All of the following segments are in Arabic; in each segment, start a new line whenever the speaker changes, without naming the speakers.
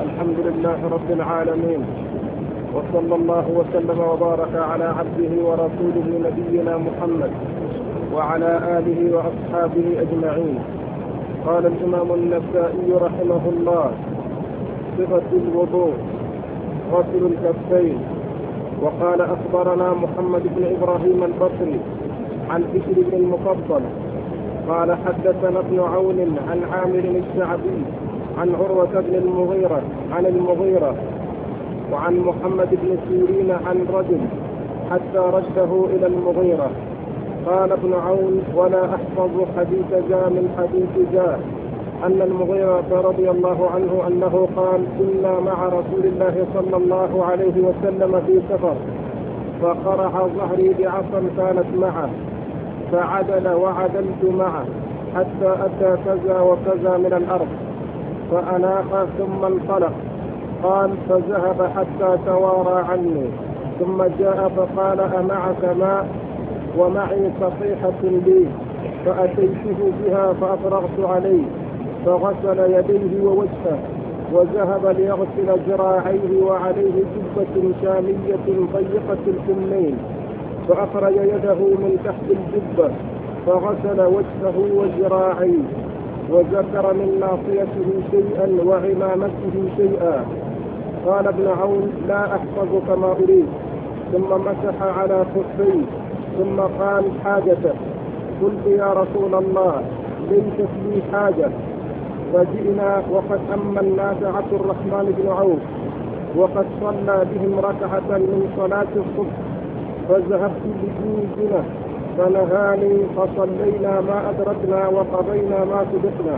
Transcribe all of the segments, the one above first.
الحمد لله رب العالمين، وصلى الله وسلم وبارك على عبده ورسوله نبينا محمد وعلى آله وأصحابه أجمعين. قال الإمام النسائي رحمه الله: صفة الوضوء غسل الكفين. وقال أخبرنا محمد بن إبراهيم البصري عن بشر بن المفضل قال حدثنا ابن عون عن عامر الشعبي عن عروة بن المغيرة عن المغيرة وعن محمد بن سيرين عن رجل حتى رده إلى المغيرة. قال ابن عون: ولا أحفظ حديث جاء من حديث جاء أن المغيرة رضي الله عنه أنه قال: كنا مع رسول الله صلى الله عليه وسلم في سفر، فقرع ظهري بعصا كانت معه، فعدل وعدلت معه حتى أتى كذا وكذا من الأرض، فأناق ثم انطلق. قال: فذهب حتى توارى عني، ثم جاء فقال: أمعك ماء؟ ومعي صحيحة لي، فأتيته بها فأفرغت عليه، فغسل يديه ووجهه، وذهب ليغسل ذراعيه وعليه جبة شامية ضيقة الكمين، فأخرج يده من تحت الجبة فغسل وجهه وذراعيه، وذكر من ناصيته شيئا وعمامته شيئا. قال ابن عون: لا أحفظ كما أريد. ثم مسح على خفيه ثم قال: حاجته. قلت: يا رسول الله، ليست لي حاجة. فجئنا وقد أما الناس عبد الرحمن بن عوف، وقد صلى بهم ركعة من صلاة الصبح، فذهبت بجوزنا فنهاني، فصلينا ما أدركنا وقضينا ما سبقنا.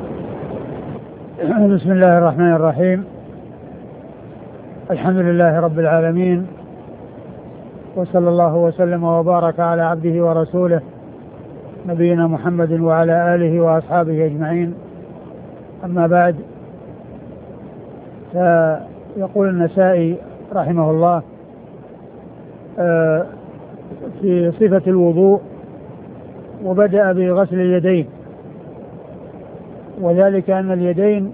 بسم الله الرحمن الرحيم. الحمد لله رب العالمين، وصلى الله وسلم وبارك على عبده ورسوله نبينا محمد وعلى آله وأصحابه أجمعين. أما بعد، فيقول النسائي رحمه الله في صفة الوضوء: وبدأ بغسل اليدين، وذلك أن اليدين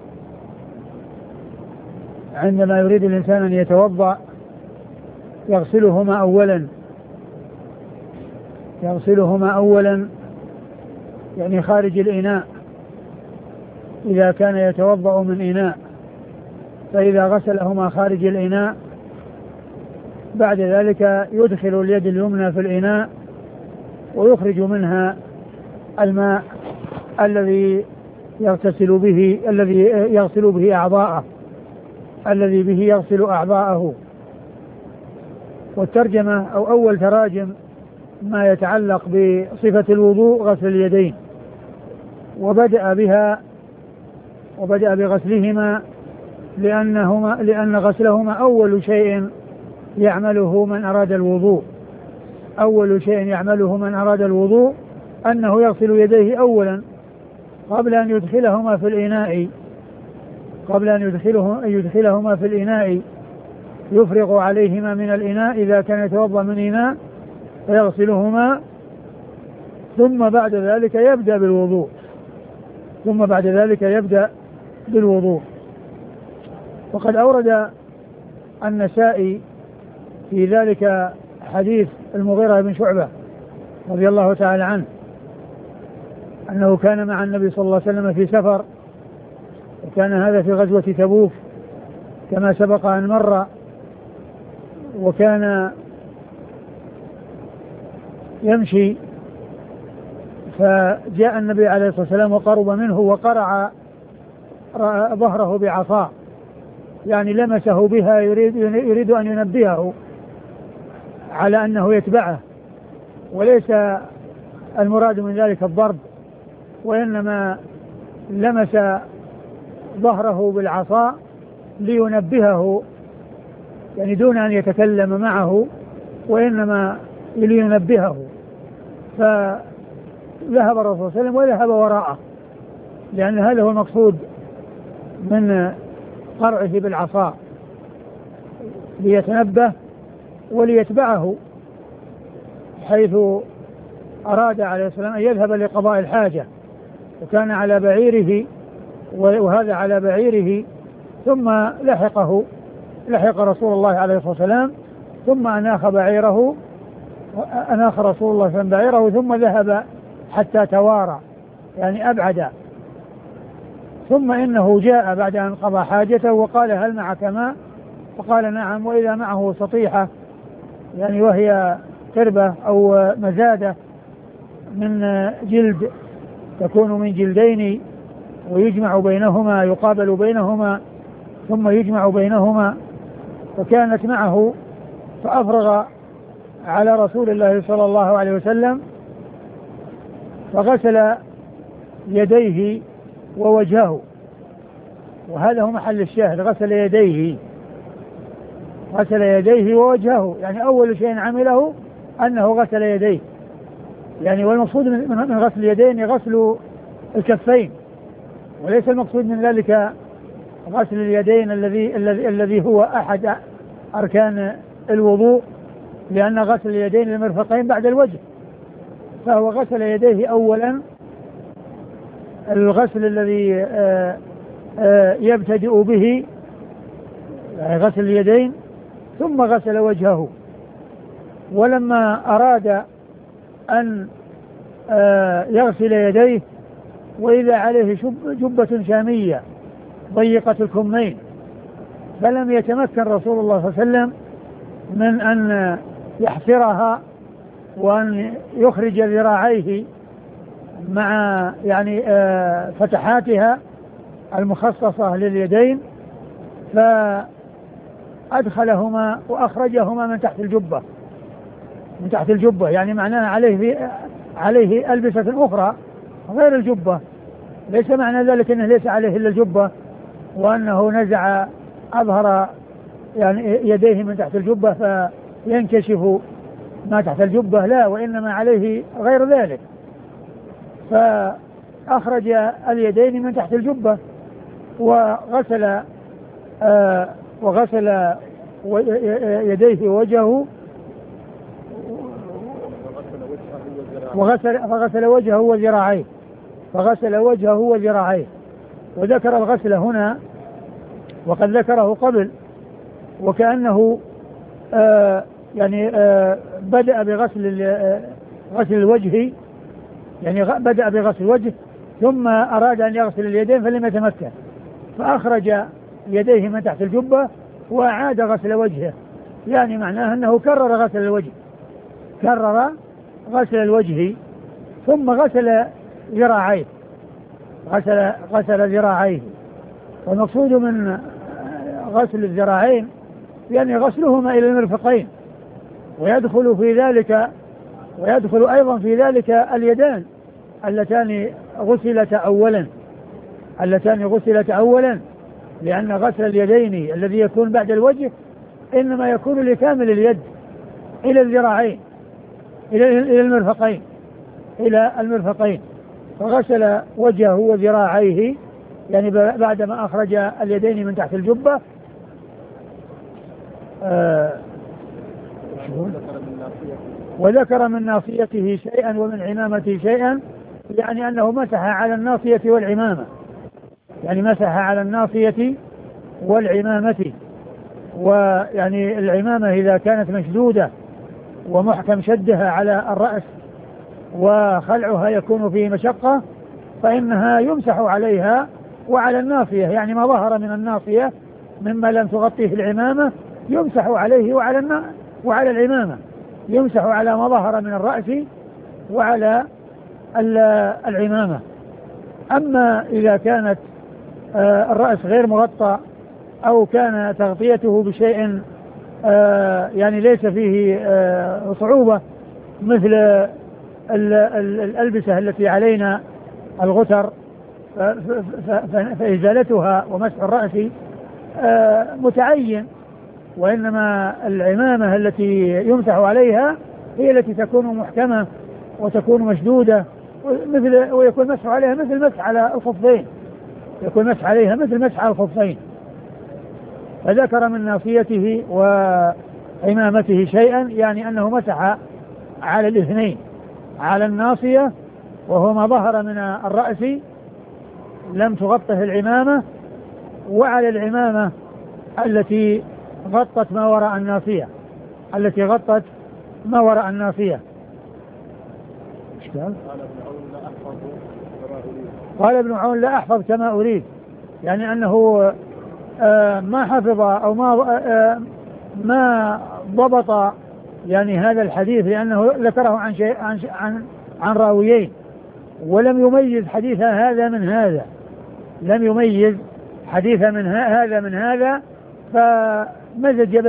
عندما يريد الإنسان أن يتوضأ يغسلهما أولا يعني خارج الإناء، إذا كان يتوضأ من إناء، فإذا غسلهما خارج الإناء بعد ذلك يدخل اليد اليمنى في الإناء ويخرج منها الماء الذي يغسل به أعضاءه، الذي به يغسل أعضاءه. والترجمة أو أول تراجم ما يتعلق بصفة الوضوء غسل اليدين، وبدأ بغسلهما لأن غسلهما أول شيء يعمله من أراد الوضوء، أنه يغسل يديه أولا قبل أن يدخلهما في الإناء، يفرغ عليهما من الإناء إذا كان يتوضأ من إناء فيغسلهما، ثم بعد ذلك يبدأ بالوضوء. وقد أورد النسائي في ذلك حديث المغيرة بن شعبة رضي الله تعالى عنه أنه كان مع النبي صلى الله عليه وسلم في سفر، وكان هذا في غزوة تبوك كما سبق أن مر، وكان يمشي، فجاء النبي عليه الصلاة والسلام وقرب منه وقرع ظهره بعصا، يعني لمسه بها يريد أن ينبهه على أنه يتبعه، وليس المراد من ذلك الضرب، وإنما لمس ظهره بالعصا لينبهه، يعني دون أن يتكلم معه، وإنما لينبهه. فذهب الرسول صلى الله عليه وسلم وذهب وراءه، لأن هذا هو المقصود من قرعه بالعصا، ليتنبه وليتبعه، حيث أراد عليه السلام أن يذهب لقضاء الحاجة، وكان على بعيره، وهذا على بعيره، ثم لحق رسول الله عليه الصلاة والسلام، ثم أناخ رسول الله صلى الله عليه وسلم بعيره، ثم ذهب حتى توارى يعني أبعد. ثم إنه جاء بعد أن قضى حاجته وقال هل معك ماء؟ فقال نعم، وإذا معه سطيحة يعني وهي قربة أو مزادة من جلد، تكون من جلدين ويجمع بينهما، يقابل بينهما ثم يجمع بينهما، فكانت معه، فأفرغ على رسول الله صلى الله عليه وسلم فغسل يديه ووجهه، وهذا هو محل الشاهد، غسل يديه ووجهه، يعني أول شيء عمله أنه غسل يديه، يعني والمقصود من غسل اليدين غسل الكفين، وليس المقصود من ذلك غسل اليدين الذي هو أحد أركان الوضوء، لأن غسل اليدين للمرفقين بعد الوجه، فهو غسل يديه أولا الغسل الذي يبتدئ به، يعني غسل اليدين، ثم غسل وجهه. ولما أراد أن يغسل يديه وإذا عليه جبة شامية ضيقة الكمين، فلم يتمكن رسول الله صلى الله عليه وسلم من أن يحفرها وأن يخرج ذراعيه مع يعني فتحاتها المخصصة لليدين، فأدخلهما وأخرجهما من تحت الجبة، يعني معناها عليه ألبسة أخرى غير الجبة، ليس معنى ذلك أنه ليس عليه إلا الجبة وأنه نزع أظهر يعني يديه من تحت الجبة فينكشف ما تحت الجبة، لا، وإنما عليه غير ذلك، فأخرج اليدين من تحت الجبة وغسل يديه ووجهه، فغسل وجهه وذراعيه، وذكر الغسل هنا وقد ذكره قبل، وكأنه بدأ غسل الوجه، يعني بدأ بغسل الوجه ثم أراد أن يغسل اليدين فلم يتمكن، فأخرج يديه من تحت الجبة وأعاد غسل وجهه، يعني معناه أنه كرر غسل الوجه ثم غسل ذراعيه، غسل ذراعيه. والمقصود من غسل الذراعين يعني غسلهما إلى المرفقين، ويدخل أيضا في ذلك اليدان اللتان غسلت أولا، لأن غسل اليدين الذي يكون بعد الوجه إنما يكون لكامل اليد إلى الذراعين إلى المرفقين، فغسل وجهه وذراعيه يعني بعدما أخرج اليدين من تحت الجبة. وذكر من ناصيته شيئا ومن عمامته شيئا، يعني أنه مسح على الناصية والعمامة، يعني مسح على الناصية والعمامة، ويعني العمامة إذا كانت مشدودة ومحكم شدها على الرأس وخلعها يكون فيه مشقة فإنها يمسح عليها وعلى الناصية، يعني ما ظهر من الناصية مما لم تغطيه العمامة يمسح عليه وعلى العمامة، يمسح على ما ظهر من الرأس وعلى العمامة. أما إذا كانت الرأس غير مغطى أو كان تغطيته بشيء يعني ليس فيه صعوبة مثل الألبسة التي علينا الغتر، فإزالتها ومسح الرأس متعين، وإنما العمامة التي يمسح عليها هي التي تكون محكمة وتكون مشدودة ويكون مسح عليها مثل مسح على الخفين، فذكر من ناصيته وعمامته شيئا، يعني أنه مسح على الاثنين، على الناصية وهو ما ظهر من الرأس لم تغطه العمامة، وعلى العمامة التي غطت ما وراء الناصية، التي غطت ما وراء الناصية. قال ابن عون لا أحفظ كما أريد، يعني أنه ما حفظ أو ما ضبط يعني هذا الحديث، لأنه ذكره عن شيء عن راويين، ولم يميز حديث هذا من هذا، لم يميز حديث هذا من هذا، فمزج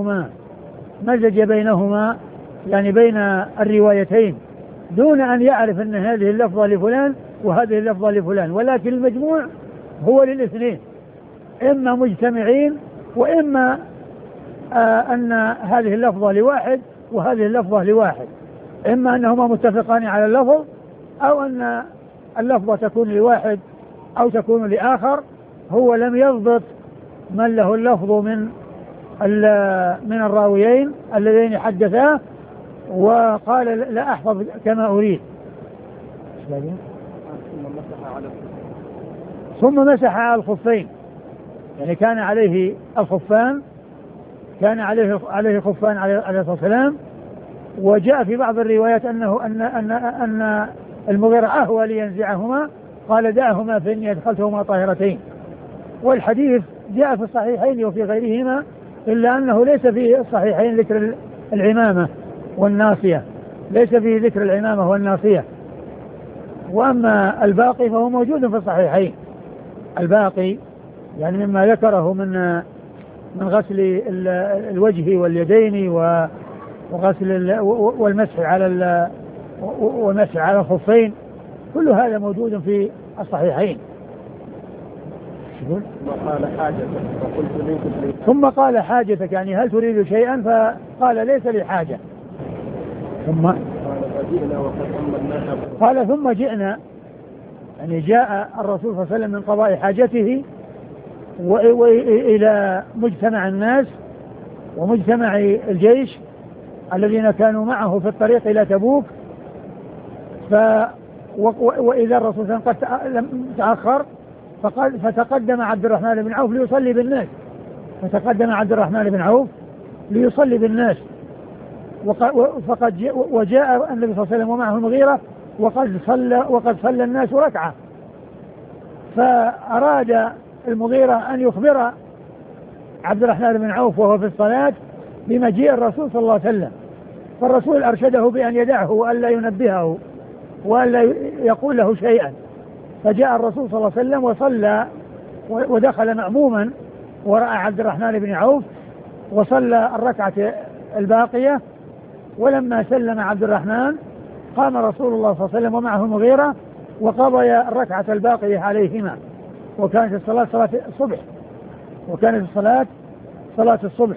بينهما يعني بين الروايتين دون أن يعرف أن هذه اللفظة لفلان وهذه اللفظة لفلان، ولكن المجموع هو للاثنين، إما مجتمعين وإما أن هذه اللفظة لواحد وهذه اللفظة لواحد، إما أنهما متفقان على اللفظ أو أن اللفظة تكون لواحد أو تكون لآخر. هو لم يضبط من له اللفظ من الراويين اللذين حدثاه، وقال لا أحفظ كما أريد. ثم مسح على الخفين، يعني كان عليه الخفان، كان عليه خفان عليه الصلاة والسلام. وجاء في بعض الروايات أن المغيرة أهوى لينزعهما، قال دعهما فإني أدخلتهما طاهرتين. والحديث جاء في الصحيحين وفي غيرهما، إلا أنه ليس في الصحيحين ذكر العمامة والناصية، ليس في ذكر العمامة والناصية. وأما الباقي فهو موجود في الصحيحين، الباقي يعني مما ذكره من غسل الوجه واليدين وغسل والمسح على الخفين، كل هذا موجود في الصحيحين. ثم قال حاجتك، يعني هل تريد شيئا؟ فقال ليس لي حاجة. قال ثم جئنا، يعني جاء الرسول صلى الله عليه وسلم من قضاء حاجته وإلى مجتمع الناس ومجتمع الجيش الذين كانوا معه في الطريق إلى تبوك. وإذا الرسول صلى الله عليه وسلم قد تأخر فتقدم عبد الرحمن بن عوف ليصلي بالناس، وجاء النبي صلى الله عليه وسلم ومعه المغيرة وقد صلى الناس ركعة، فأراد المغيرة أن يخبر عبد الرحمن بن عوف وهو في الصلاة بمجيء الرسول صلى الله عليه وسلم، فالرسول أرشده بأن يدعه وألا ينبهه وألا يقول له شيئا. فجاء الرسول صلى الله عليه وسلم وصلى ودخل مأموما ورأى عبد الرحمن بن عوف وصلى الركعة الباقية. ولما سلم عبد الرحمن قام رسول الله صلى الله عليه وسلم ومعه المغيرة وقضي الركعة الباقية عليهما، وكانت الصلاة صلاة الصبح.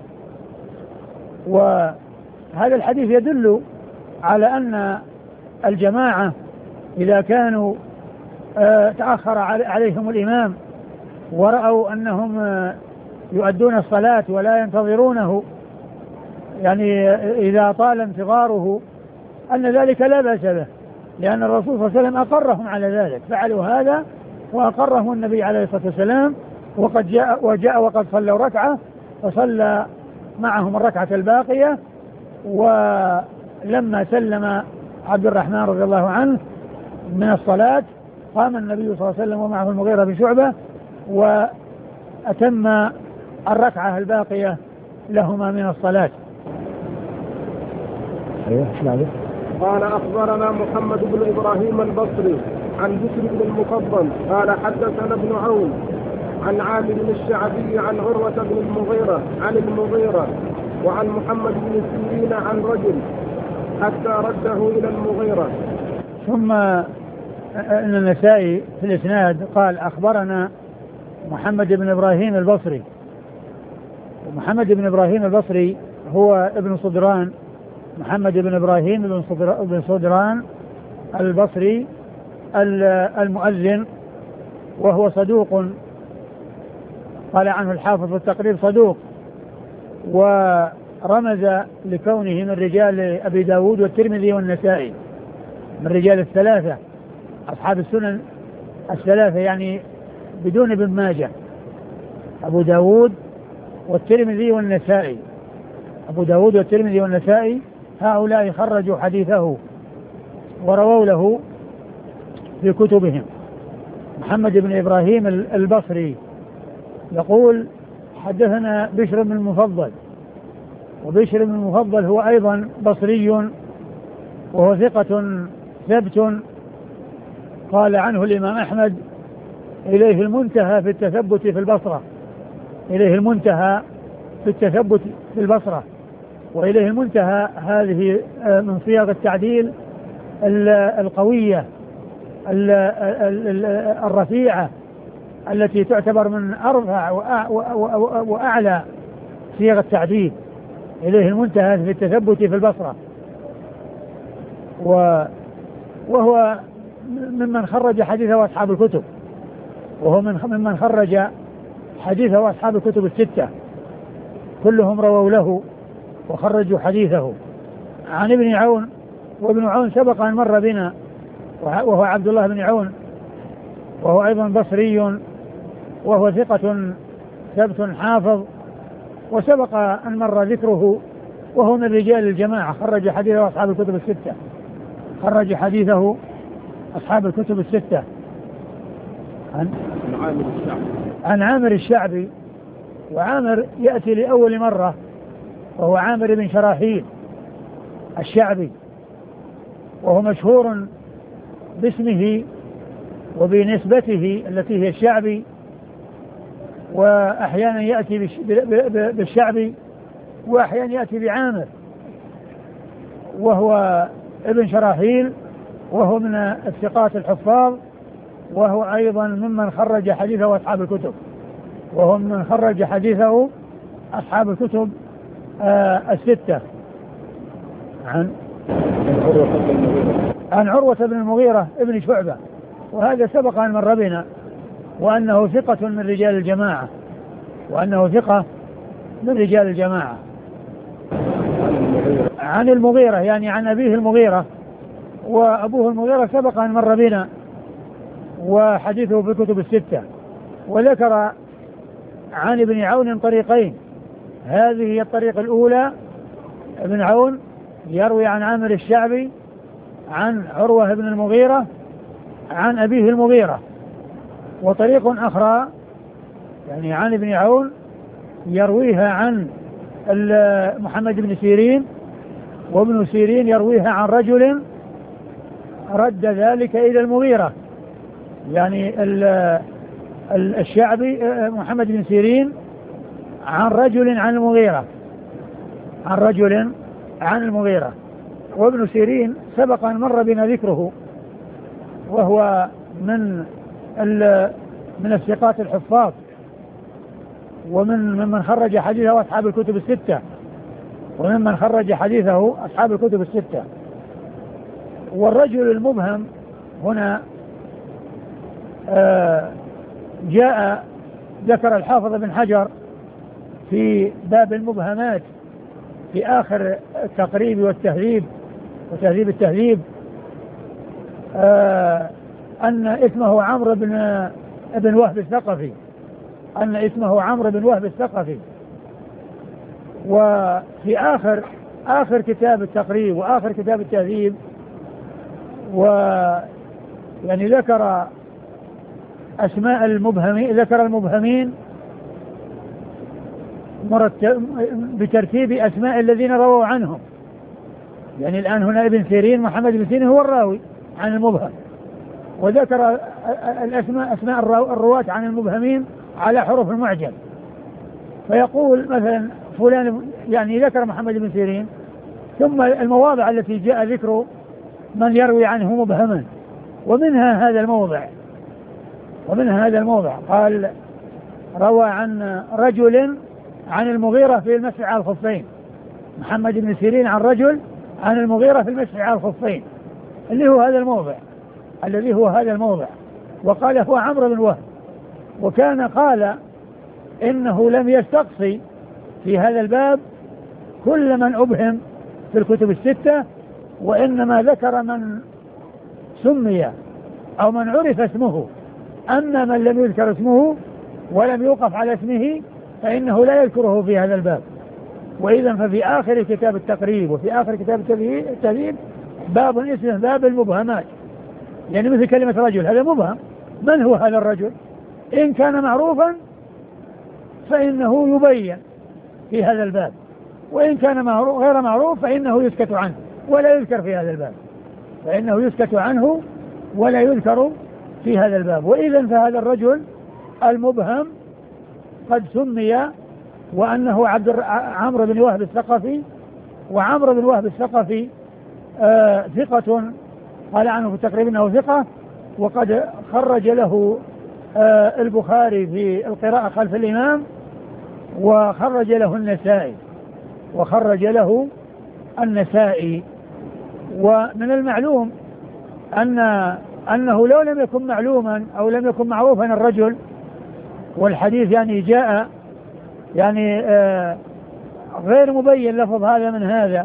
وهذا الحديث يدل على أن الجماعة إذا كانوا تأخر عليهم الإمام ورأوا أنهم يؤدون الصلاة ولا ينتظرونه، يعني إذا طال انتظاره، أن ذلك لا بأس به، لأن الرسول صلى الله عليه وسلم أقرهم على ذلك، فعلوا هذا وأقرهم النبي عليه الصلاة والسلام. وجاء وقد صلوا ركعة فصلى معهم الركعة الباقية. ولما سلم عبد الرحمن رضي الله عنه من الصلاة قام النبي صلى الله عليه وسلم ومعه المغيرة بن شعبة وأتم الركعة الباقية لهما من الصلاة.
قال أخبرنا محمد بن إبراهيم البصري عن بشر بن المفضل قال حدثنا ابن عون عن عامر الشعبي عن عروة بن المغيرة عن المغيرة وعن محمد بن سيرين عن رجل حتى رده إلى المغيرة.
ثم أن النسائي في الإسناد قال أخبرنا محمد بن إبراهيم البصري. ومحمد بن إبراهيم البصري هو ابن صدران، محمد بن إبراهيم بن صدران البصري المؤذن، وهو صدوق، قال عنه الحافظ في التقريب صدوق، ورمز لكونه من رجال أبي داود والترمذي والنسائي، من رجال الثلاثة أصحاب السنن الثلاثة، يعني بدون ابن ماجه، أبو داود والترمذي والنسائي. أبو داود والترمذي والنسائي هؤلاء خرجوا حديثه ورووا له في كتبهم. محمد بن إبراهيم البصري يقول حدثنا بشر بن المفضل، وبشر بن المفضل هو أيضا بصري وهو ثقة ثبت، قال عنه الإمام أحمد إليه المنتهى في التثبت في البصرة، إليه المنتهى في التثبت في البصرة، وإليه المنتهى هذه من صيغ التعديل القوية الرفيعة التي تعتبر من أرفع وأعلى صيغ التعديل. إليه المنتهى في التثبت في البصرة، وهو ممن خرج حديثه أصحاب الكتب، وهو ممن خرج حديثه أصحاب الكتب الستة، كلهم رووا له وخرجوا حديثه. عن ابن عون، وابن عون سبق أن مر بنا، وهو عبد الله بن عون، وهو أيضا بصري، وهو ثقة ثبت حافظ، وسبق أن مر ذكره، وهو من رجال الجماعة، خرج حديثه أصحاب الكتب الستة، خرج حديثه أصحاب الكتب الستة. عن عامر الشعبي، وعامر يأتي لأول مرة، وهو عامر بن شراحيل الشعبي، وهو مشهور باسمه وبنسبته التي هي الشعبي، وأحيانا يأتي بالشعبي، وأحيانا يأتي بعامر، وهو ابن شراحيل، وهو من الثقات الحفاظ، وهو أيضا ممن خرج حديثه أصحاب الكتب، وهو من خرج حديثه أصحاب الكتب الستة. عن عروة بن المغيرة ابن شعبة، وهذا سبق أن مر بنا، وأنه ثقة من رجال الجماعة، وأنه ثقة من رجال الجماعة. عن المغيرة يعني عن أبيه المغيرة، وأبوه المغيرة سبق أن مر بنا، وحديثه في الكتب الستة. وذكر عن ابن عون طريقين، هذه هي الطريقة الأولى، ابن عون يروي عن عامر الشعبي عن عروة بن المغيرة عن أبيه المغيرة. وطريق أخرى يعني عن ابن عون يرويها عن محمد بن سيرين، وابن سيرين يرويها عن رجل رد ذلك إلى المغيرة، يعني الشعبي محمد بن سيرين عن رجل عن المغيرة، عن رجل عن المغيرة. وابن سيرين سبق أن مر بنا ذكره، وهو من الثقات الحفاظ، ومن خرج حديثه أصحاب الكتب الستة، وممن خرج حديثه أصحاب الكتب الستة. والرجل المبهم هنا جاء ذكر الحافظ بن حجر في باب المبهمات في آخر التقريب والتهذيب وتهذيب التهذيب أن اسمه عمرو بن وهب الثقفي، أن اسمه عمرو بن وهب الثقفي. وفي آخر كتاب التقريب وآخر كتاب التهذيب يعني ذكر أسماء المبهمين، ذكر المبهمين بترتيب أسماء الذين رووا عنهم. يعني الآن هنا ابن سيرين محمد بن سيرين هو الراوي عن المبهم، وذكر أسماء الرواة عن المبهمين على حروف المعجم، فيقول مثلا فلان، يعني ذكر محمد بن سيرين، ثم المواضع التي جاء ذكر من يروي عنه مبهما، ومنها هذا الموضع قال روى عن رجل عن المغيرة في المسح على الخفين، محمد بن سيرين عن رجل عن المغيرة في المسح على الخفين، الذي هو هذا الموضع، وقال هو عمرو بن وهب. وكان قال إنه لم يستقصي في هذا الباب كل من أبهم في الكتب الستة، وإنما ذكر من سمي أو من عرف اسمه، أما من لم يذكر اسمه ولم يوقف على اسمه فإنه لا يذكره في هذا الباب. وإذا ففي آخر كتاب التقريب وفي آخر كتاب التهذيب باب اسمه باب المبهمات، يعني مثل كلمة رجل هذا مبهم، من هو هذا الرجل؟ إن كان معروفا فإنه يبين في هذا الباب، وإن كان غير معروف فإنه يسكت عنه ولا يذكر في هذا الباب، فإنه يسكت عنه ولا يذكر في هذا الباب. وإذا فهذا الرجل المبهم قد سمي وأنه عمرو بن وهب الثقفي، وعمرو بن وهب الثقفي ثقة قال عنه في التقريب أنه ثقة، وقد خرج له البخاري في القراءة خلف الإمام، وخرج له النسائي. ومن المعلوم أنه لو لم يكن معلوما أو لم يكن معروفا الرجل، والحديث يعني جاء يعني غير مبين لفظ هذا من هذا،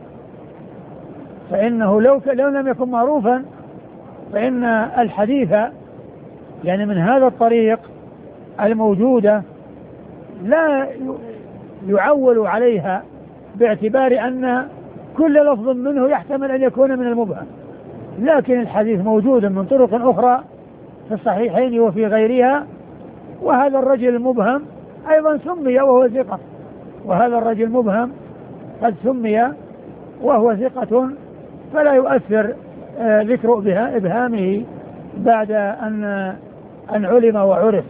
فإنه لو لم يكن معروفا فإن الحديث يعني من هذا الطريق الموجودة لا يعول عليها باعتبار أن كل لفظ منه يحتمل أن يكون من المبهم، لكن الحديث موجود من طرق أخرى في الصحيحين وفي غيرها، وهذا الرجل المبهم أيضا سمي وهو ثقة، وهذا الرجل المبهم قد سمي وهو ثقة، فلا يؤثر ذكر إبهامه بعد أن علم وعرف.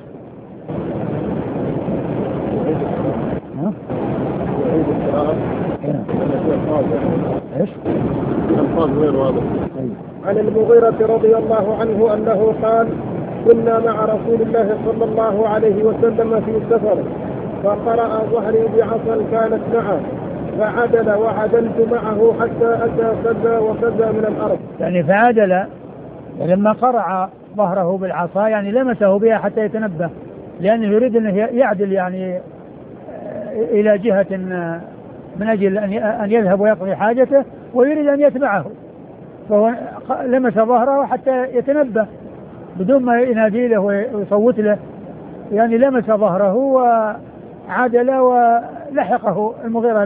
عن المغيرة رضي الله عنه أنه قال: كنا مع رسول الله صلى الله عليه وسلم في سفر، فقرأ ظهري بعصا كانت معه، فعدل وعدلت معه حتى أتى كذا وكذا من الأرض.
يعني فعدل لما قرع ظهره بالعصا يعني لمسه بها حتى يتنبه، لأنه يريد أن يعدل يعني إلى جهة من أجل أن يذهب ويقضي حاجته، ويريد أن يتبعه، فهو لمس ظهره حتى يتنبه بدون ما ينادي له ويصوت له، يعني لمس ظهره وعدل ولحقه المغيرة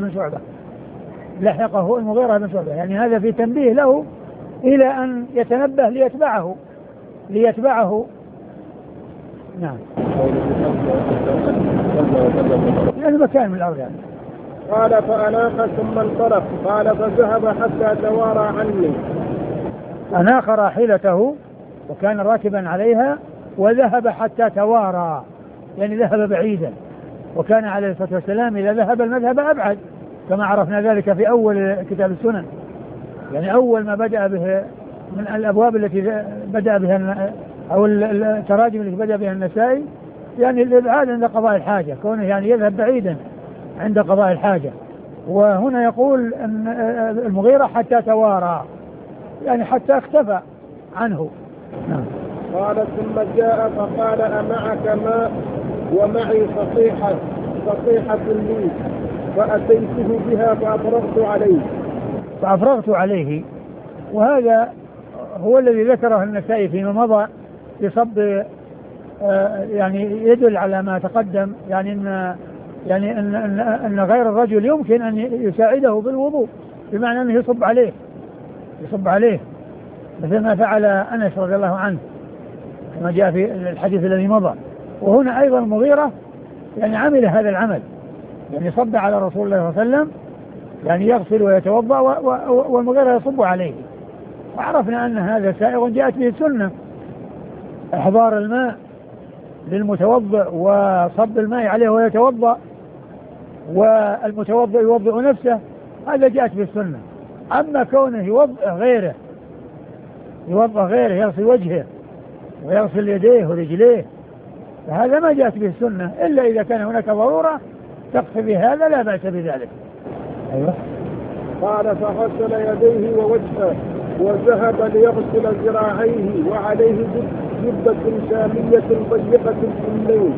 بن شعبة، يعني هذا في تنبيه له إلى أن يتنبه ليتبعه. نعم، يعني مكان من الأرض يعني.
قال: فأناق ثم انطلق. قال: فذهب حتى توارى عني.
أناق راحلته وكان راكبا عليها، وذهب حتى توارى يعني ذهب بعيدا، وكان عليه الصلاة والسلام إذا ذهب المذهب أبعد، كما عرفنا ذلك في أول كتاب السنن، يعني أول ما بدأ به من الأبواب التي بدأ بها أو التراجم التي بدأ بها النسائي، يعني الإبعاد عند قضاء الحاجة، كونه يعني يذهب بعيدا عند قضاء الحاجة. وهنا يقول أن المغيرة حتى توارى يعني حتى اختفى عنه. نعم.
قال: ثم جاء فقال: أمعك ماء؟ ومعي صفيحة لي، فأتيته بها
فأفرغت عليه. وهذا هو الذي ذكره النسائي فيما مضى بصب يعني يدل على ما تقدم، يعني أن غير الرجل يمكن أن يساعده بالوضوء، بمعنى أنه يصب عليه مثل ما فعل أنس رضي الله عنه كما جاء في الحديث الذي مضى. وهنا أيضا المغيرة يعني عمل هذا العمل، يعني صب على رسول الله صلى الله عليه وسلم، يعني يغسل ويتوضأ والمغيرة يصب عليه. وعرفنا أن هذا سائغ جاءت به السنة، إحضار الماء للمتوضئ وصب الماء عليه ويتوضأ، والمتوضئ يوضئ نفسه، هذا جاءت به السنة. أما كونه يوضئ غيره يغسل وجهه ويغسل يديه ورجليه، فهذا ما جاءت به السنة، إلا إذا كان هناك ضرورة تقصد بهذا لا بأس بذلك. أيوة.
قال: فغسل يديه ووجهه وذهب ليغسل ذراعيه، وعليه جبة شامية ضيقة الكمين.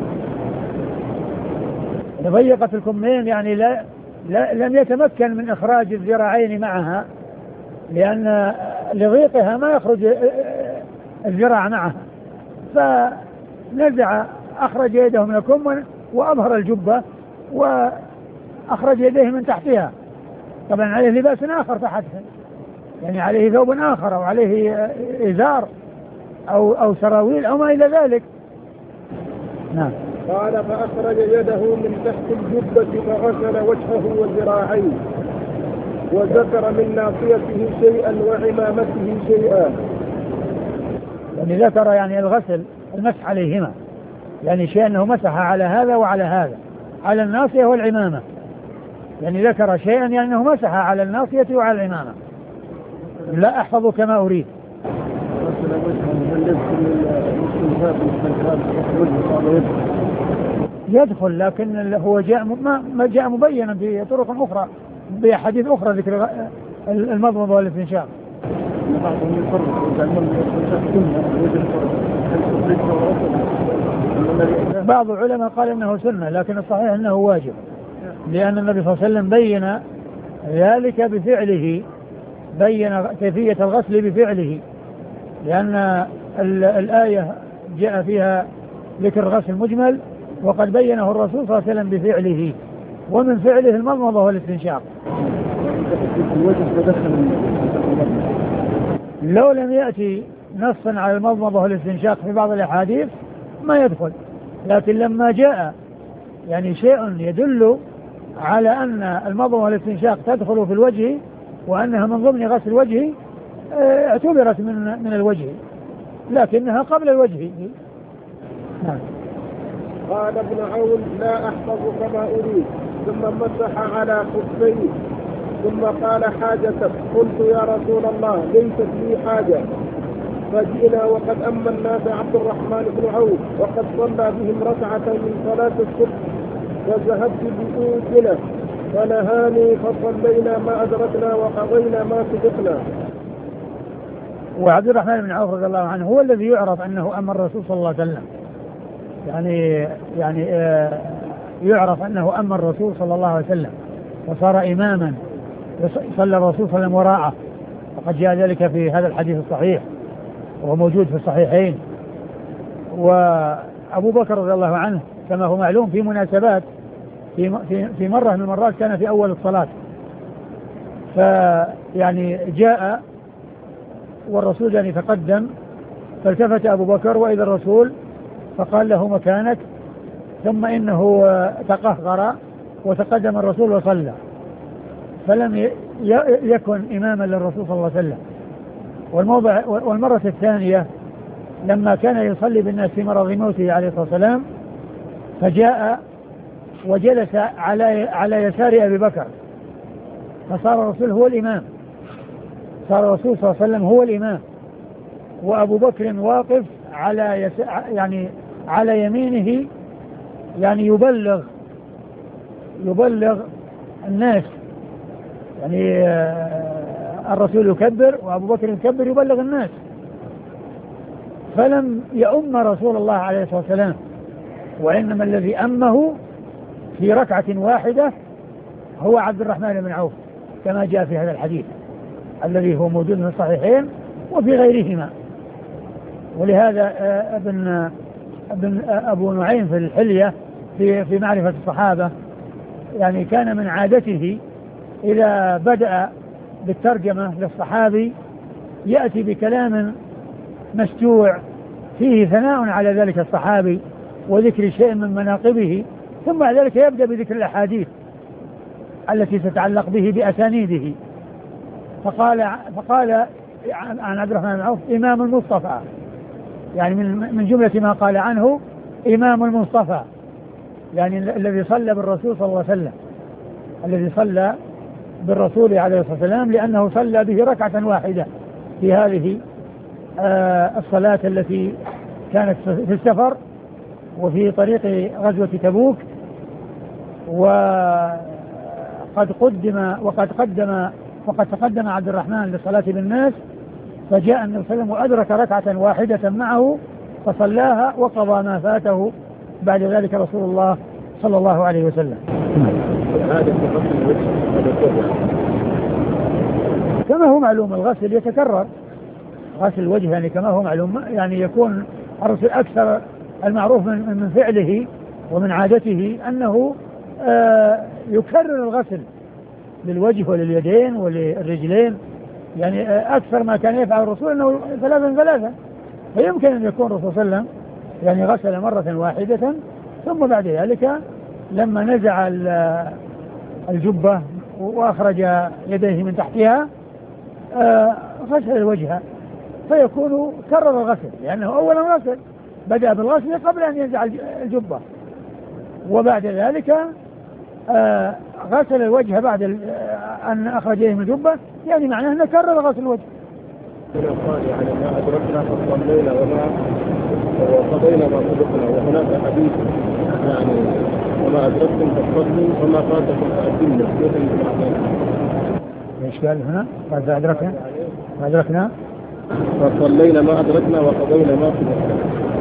ضيقة الكمين يعني لم يتمكن من إخراج الذراعين معها، لأن لضيقها ما يخرج الذراع معها، فنزع أخرج يده من الكم وأظهر الجبة وأخرج يديه من تحتها. طبعا عليه لباس آخر تحتها، يعني عليه ثوب آخر أو عليه إزار أو سراويل أو ما إلى ذلك. نعم.
قال فأخرج يده من تحت الجبة فغسل وجهه وذراعيه، وذكر من ناصيته شيئا وعمامته شيئا.
يعني ذكر يعني الغسل المسح عليهما، يعني شيء أنه مسح على هذا وعلى هذا، على الناصية والعمامة. يعني ذكر شيئا يعني أنه مسح على الناصية وعلى العمامة. لا أحفظ كما أريد. يدخل، لكن هو جاء ما جاء مبينا بطرق أخرى، بحديث أخرى ذكر المضمضة والاستنشاق. بعض العلماء قال إنه سنة، لكن الصحيح إنه واجب، لأن النبي صلى الله عليه وسلم بين ذلك بفعله، بين كيفية الغسل بفعله، لأن الآية جاء فيها ذكر الغسل مجمل، وقد بينه الرسول صلى الله عليه وسلم بفعله، ومن فعله المضمضة والاستنشاق. لو لم يأتي نصا على المضمضة والاستنشاق في بعض الأحاديث ما يدخل، لكن لما جاء يعني شيء يدل على أن المضمضة والاستنشاق تدخل في الوجه وأنها من ضمن غسل الوجه اعتبرت من الوجه، لكنها قبل الوجه. نعم.
قال ابن عون لا أحفظ كما أريد، ثم مسح على خفيه، ثم قال حاجتك؟ قلت يا رسول الله ليست لي حاجة. فجئنا وقد أما الناس عبد الرحمن بن عوف وقد صلى بهم ركعة من صلاة الصبح، فذهبت بأوزنه فنهاني فصلينا ما أدركنا وقضينا ما سبقنا.
وعبد الرحمن بن عوف رضي الله عنه هو الذي يعرف أنه أمر الرسول صلى الله عليه وسلم، يعني يعرف أنه أمر الرسول صلى الله عليه وسلم وصار إماما، صلى الرسول صلى الله عليه وسلم وراءه، وقد جاء ذلك في هذا الحديث الصحيح وهو موجود في الصحيحين. وأبو بكر رضي الله عنه كما هو معلوم في مناسبات، في مرة من المرات كان في أول الصلاة، فيعني جاء والرسول يعني تقدم، فالتفت أبو بكر وإذا الرسول فقال له مكانك، ثم إنه تقهقر وتقدم الرسول وصلى، فلم يكن إماما للرسول صلى الله عليه وسلم. والمرة الثانية لما كان يصلي بالناس في مرض موته عليه الصلاة والسلام، فجاء وجلس على يسار أبي بكر، فصار الرسول هو الإمام، صار الرسول صلى الله عليه وسلم هو الإمام، وأبو بكر واقف يعني على يمينه، يعني يبلغ الناس، يعني الرسول يكبر وأبو بكر يكبر يبلغ الناس، فلم يؤم رسول الله عليه الصلاة والسلام، وإنما الذي أمه في ركعة واحدة هو عبد الرحمن بن عوف، كما جاء في هذا الحديث الذي هو موجود في الصحيحين وفي غيرهما. ولهذا ابن أبو نعيم في الحلية في معرفة الصحابة يعني كان من عادته إذا بدأ بالترجمة للصحابي يأتي بكلام مستوع فيه ثناء على ذلك الصحابي وذكر شيء من مناقبه، ثم بعد ذلك يبدأ بذكر الأحاديث التي تتعلق به بأسانيده. فقال عن عبد الرحمن بن عوف إمام المصطفى، يعني من جملة ما قال عنه إمام المصطفى، يعني الذي صلى بالرسول صلى الله عليه وسلم، الذي صلى بالرسول عليه الصلاة والسلام، لأنه صلى به ركعة واحدة في هذه الصلاة التي كانت في السفر وفي طريق غزوة تبوك. وقد تقدم عبد الرحمن للصلاة بالناس، فجاء النبي صلى الله عليه وسلم وأدرك ركعة واحدة معه فصلاها وقضى ما فاته بعد ذلك رسول الله صلى الله عليه وسلم. كما هو معلوم الغسل يتكرر، غسل الوجه يعني كما هو معلوم يعني يكون الرسول أكثر المعروف من فعله ومن عادته أنه يكرر الغسل للوجه ولليدين وللرجلين، يعني أكثر ما كان يفعل الرسول أنه ثلاثا، فيمكن أن يكون الرسول صلى الله عليه وسلم يعني غسل مرة واحدة، ثم بعد ذلك لما نزع الجبة وأخرج يديه من تحتها غسل الوجه، فيكون كرر الغسل، لأنه أولا غسل بدأ بالغسل قبل أن ينزع الجبة، وبعد ذلك غسل الوجه بعد أن أخرج يديه من الجبة، يعني معناه أنه كرر غسل الوجه.
قال يعني ما أدركنا فصلينا وقضينا ما سبقنا، وهناك حديث يعني وما أدركتم فصلوا وما فاتكم فأتموا، كيف المعنى؟
ايش قال هنا؟ ما أدركنا
فصلينا ما أدركنا وقضينا ما سبقنا.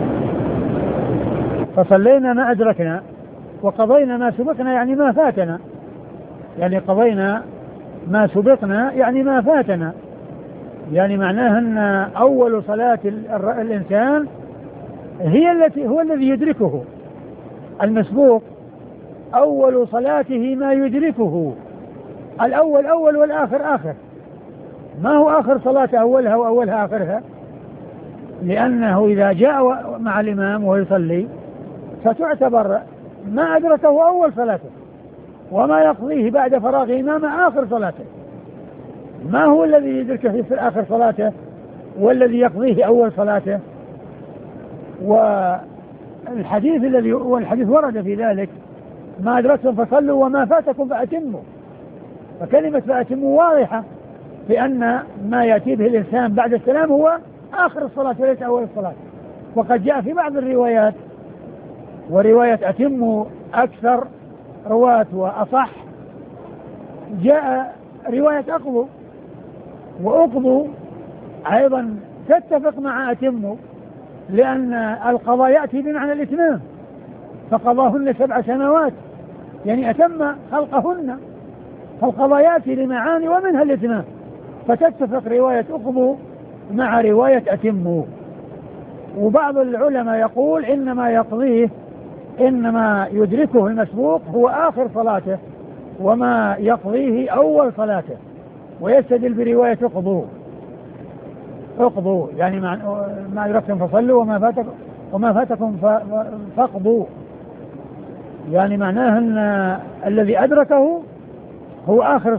فصلينا ما أدركنا وقضينا ما سبقنا يعني ما فاتنا، يعني قضينا ما سبقنا يعني ما فاتنا، يعني معناها أن أول صلاة الإنسان هو الذي يدركه المسبوق، أول صلاته ما يدركه، الأول أول والآخر آخر، ما هو آخر صلاة أولها وأولها آخرها، لأنه إذا جاء مع الإمام ويصلي فتعتبر ما أدركه أول صلاته، وما يقضيه بعد فراغ الإمام آخر صلاته، ما هو الذي يدركه في آخر صلاته والذي يقضيه أول صلاته. والحديث ورد في ذلك ما أدركتم فصلوا وما فاتكم فأتموا، فكلمة فأتموا واضحة في أن ما يأتي به الإنسان بعد السلام هو آخر الصلاة وليس أول الصلاة. وقد جاء في بعض الروايات، ورواية أتموا أكثر رواة وأصح، جاء رواية أقضوا، وأقضوا أيضا تتفق مع أتموا، لأن القضاء يأتي بمعنى الإتمام، فقضاهن 7 سنوات يعني أتم خلقهن، فالقضاء يأتي لمعاني ومنها الإتمام، فتتفق رواية أقضوا مع رواية أتموا. وبعض العلماء يقول إنما يقضيه، إنما يدركه المسبوق هو آخر صلاته، وما يقضيه أول صلاته، ويستدل برواية اقضوا يعني ما أدركتم فصلوا وما فاتكم فاقضوا، يعني معناه أن الذي أدركه هو آخر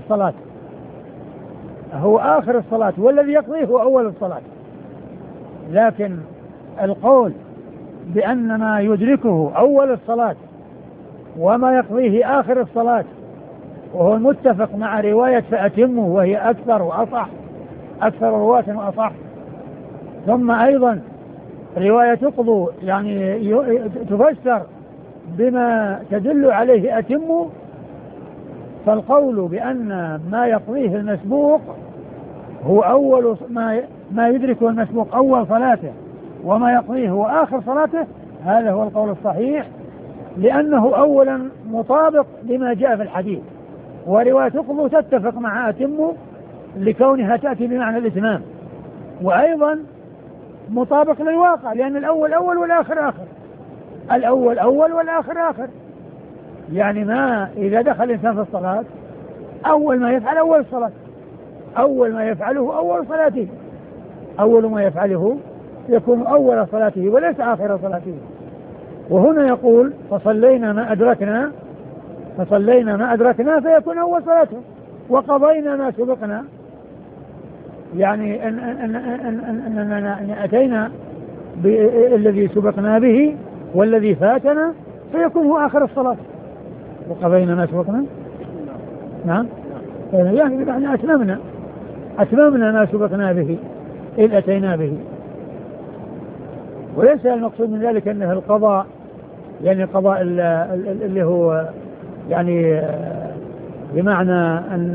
الصلاة، والذي يقضيه هو أول الصلاة. لكن القول بأن ما يدركه أول الصلاة وما يقضيه آخر الصلاة، وهو المتفق مع رواية فأتموا وهي أكثر وأصح، أكثر رواة وأصح، ثم أيضا رواية اقضوا يعني تفسر بما تدل عليه أتموا، فالقول بأن ما يقضيه المسبوق هو أول ما يدركه المسبوق أول صلاته، وما يقضيه هو آخر صلاته، هذا هو القول الصحيح، لأنه أولا مطابق لما جاء في الحديث، ورواية اقضوا تتفق مع أتموا لكونها تأتي بمعنى الإتمام، وأيضا مطابق للواقع، لأن الأول أول والآخر آخر، الأول أول والآخر آخر، يعني ما إذا دخل الإنسان في الصلاة أول ما يفعل أول الصلاة، أول ما يفعله أول صلاته، أول ما يفعله يكون أول صلاته وليس آخر صلاته. وهنا يقول فصلينا ما أدركنا فيكون أول صلاته، وقضينا ما سبقنا، يعني أن أتينا بالذي سبقنا به والذي فاتنا فيكون هو آخر الصلاة، وقضينا ما سبقنا. نعم، يعني نحن أتممنا ما سبقنا به إذ أتينا به، وليس المقصود من ذلك أنه القضاء يعني قضاء اللي هو يعني بمعنى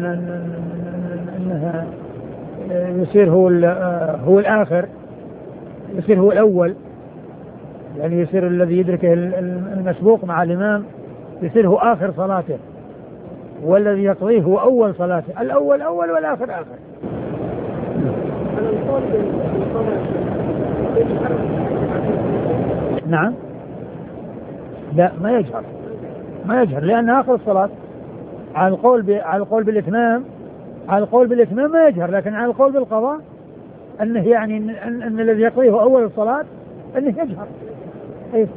أنها يصير هو الآخر، يصير هو الأول، يعني يصير الذي يدركه المسبوق مع الإمام يصير هو آخر صلاته، والذي يقضيه هو أول صلاته، الأول أول والآخر آخر. نعم، لا ما يجهر لأن آخر الصلاة على القول بالإتمام، ما يجهر، لكن على القول بالقضاء أنه يعني أن الذي يقضيه أول الصلاة أنه يجهر. أيه.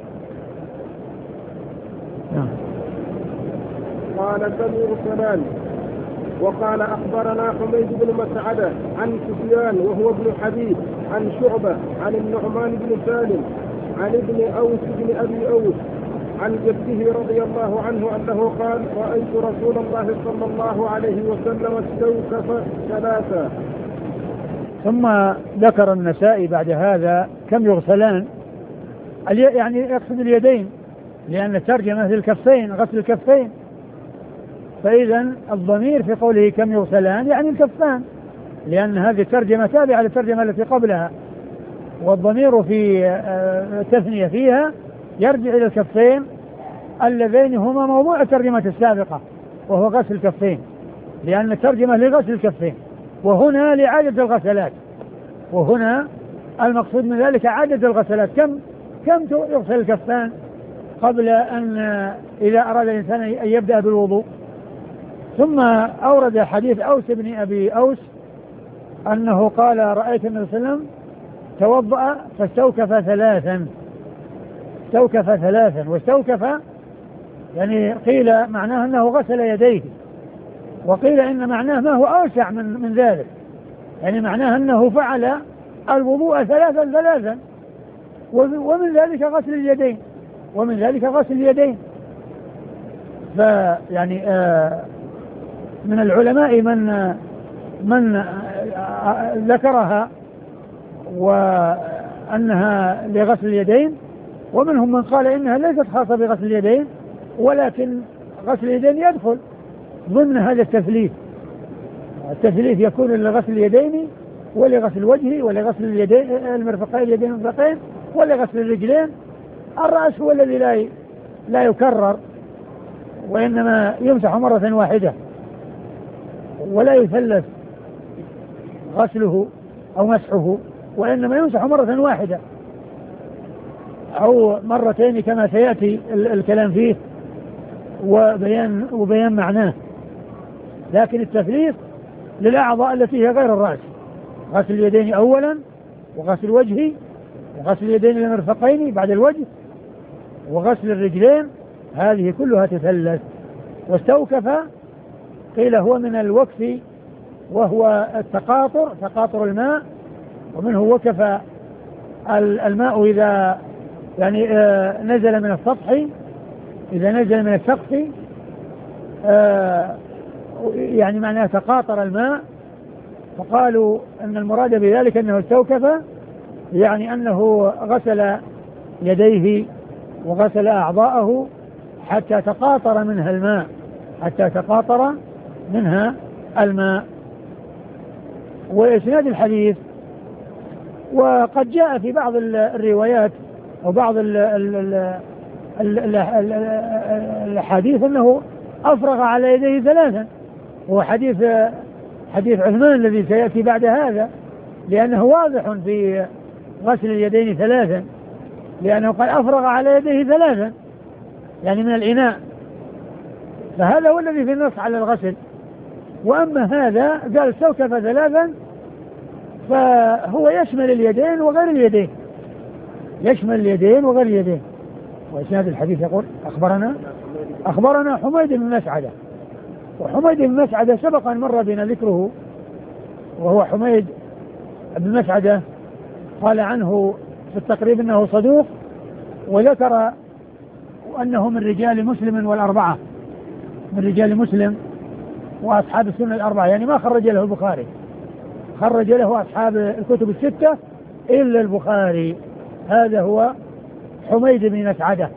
قال سمير سنان. وقال أخبرنا حميد بن مسعدة عن سفيان وهو ابن حبيب عن شعبة عن النعمان بن سالم عن ابن أوس بن أبي أوس عن جده رضي الله عنه أنه قال: رأيت رسول الله صلى الله عليه وسلم استوكف ثلاثا.
ثم ذكر النسائي بعد هذا كم يغسلان، يعني يقصد اليدين، لأن الترجمة للكفين، غسل الكفين، فإذا الضمير في قوله كم يغسلان يعني الكفان، لأن هذه الترجمة تابعة للترجمة التي قبلها، والضمير في التثنية فيها يرجع إلى الكفين اللذين هما موضوع الترجمة السابقة وهو غسل الكفين، لأن الترجمة لغسل الكفين وهنا لعادة الغسلات، وهنا المقصود من ذلك عادة الغسلات. كم يغسل الكفان قبل أن إذا أراد الإنسان أن يبدأ بالوضوء. ثم أورد حديث أوس بن أبي أوس أنه قال: رأيت النبي صلى الله عليه وسلم توضأ فاستوكف ثلاثا. واستوكف يعني قيل معناه أنه غسل يديه، وقيل إن معناه ما هو أوسع من ذلك، يعني معناه أنه فعل الوضوء ثلاثا، ومن ذلك غسل اليدين. فيعني من العلماء من ذكرها وأنها لغسل اليدين، ومنهم من قال إنها ليست خاصة بغسل اليدين، ولكن غسل اليدين يدخل ضمن هذا التثليث يكون لغسل اليدين ولغسل الوجه ولغسل اليدين المرفقين ولغسل الرجلين. الرأس هو الذي لا يكرر، وإنما يمسح مرة واحدة ولا يثلث غسله أو مسحه، وإنما يمسح مرة واحدة أو مرتين كما سيأتي الكلام فيه وبيان معناه. لكن التثليث للأعضاء التي هي غير الرأس، غسل اليدين أولا، وغسل الوجه، وغسل اليدين إلى المرفقين بعد الوجه، وغسل الرجلين، هذه كلها تثلث. واستوكف قيل هو من الوكف، وهو تقاطر الماء، ومنه وكف الماء إذا يعني نزل من السطح، إذا نزل من السقف يعني معناه تقاطر الماء. فقالوا أن المراد بذلك أنه استوكف، يعني أنه غسل يديه وغسل أعضاءه حتى تقاطر منها الماء. وإسناد الحديث وقد جاء في بعض الروايات أو بعض الحديث أنه أفرغ على يديه ثلاثا، وهو حديث عثمان الذي سيأتي بعد هذا، لأنه واضح في غسل اليدين ثلاثا، لأنه قد أفرغ على يديه ثلاثا يعني من الإناء، فهذا هو الذي في النص على الغسل. وأما هذا قال استوكف ثلاثا، فهو يشمل اليدين وغير اليدين. وإسناد الحديث يقول أخبرنا حميد بن مسعدة. وحميد بن مسعدة سبق أن مر بنا ذكره، وهو حميد بن مسعدة قال عنه في التقريب أنه صدوق، وذكر أنه من رجال مسلم والأربعة، من رجال مسلم وأصحاب السنة الأربعة، يعني ما خرج له البخاري، خرج له أصحاب الكتب الستة إلا البخاري. هذا هو حميد بن مسعدة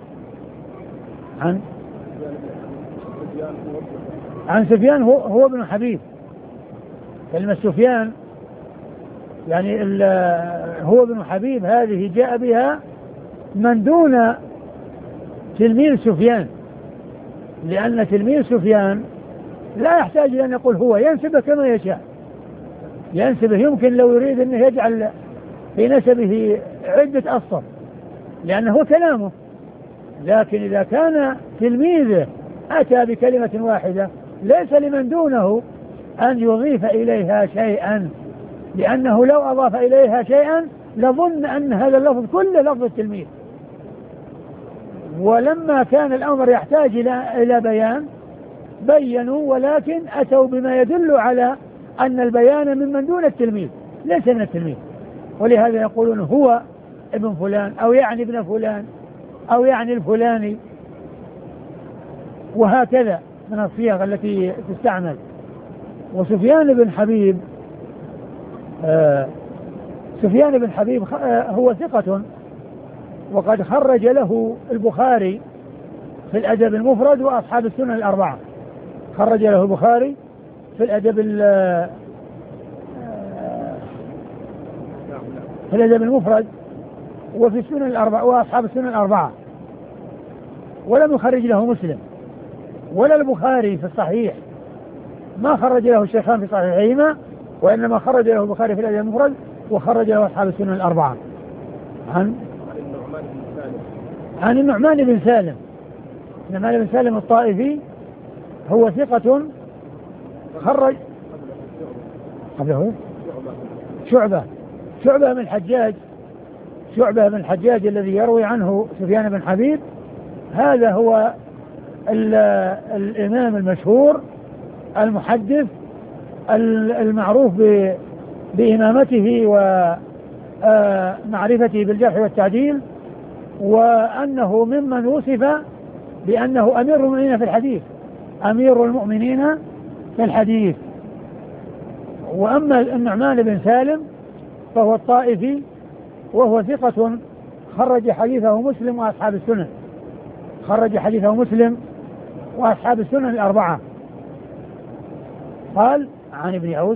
عن سفيان هو ابن حبيب. كلمة سفيان يعني هو ابن حبيب، هذه جاء بها من دون تلميذ سفيان، لأن تلميذ سفيان لا يحتاج إلى أن يقول هو، ينسبه كما يشاء، يمكن لو يريد أنه يجعل في نسبه عدة أسطر، لأنه كلامه، لكن إذا كان تلميذه أتى بكلمة واحدة ليس لمن دونه أن يضيف إليها شيئا، لأنه لو أضاف إليها شيئا لظن أن هذا اللفظ كله لفظ التلميذ. ولما كان الأمر يحتاج إلى بيان بينوا، ولكن أتوا بما يدل على أن البيان ممن دون التلميذ ليس من التلميذ. ولهذا يقولون هو ابن فلان أو يعني ابن فلان أو يعني الفلاني، وهكذا من الصيغ التي تستعمل. وسفيان بن حبيب سفيان بن حبيب هو ثقة، وقد خرج له البخاري في الأدب المفرد وأصحاب السنن الأربعة. خرج له البخاري في الأدب المفرد وفي السنن الأربعة وأصحاب السنن الأربعة، ولم يخرج له مسلم ولا البخاري في الصحيح، ما خرج له الشيخان في صحيحهما، وإنما خرج له البخاري في الأدب المفرد وخرج له أصحاب السنن الأربعة. عن النعمان بن سالم. النعمان بن سالم الطائفي هو ثقة خرج قبله شعبة بن الحجاج الذي يروي عنه سفيان بن حبيب. هذا هو الإمام المشهور المحدث المعروف بإمامته ومعرفته بالجرح والتعديل، وأنه ممن وصف بأنه أمير المؤمنين في الحديث. وأما النعمان بن سالم فهو الطائفي، وهو ثقة خرج حديثه مسلم وأصحاب السنن الأربعة. قال عن ابن أوس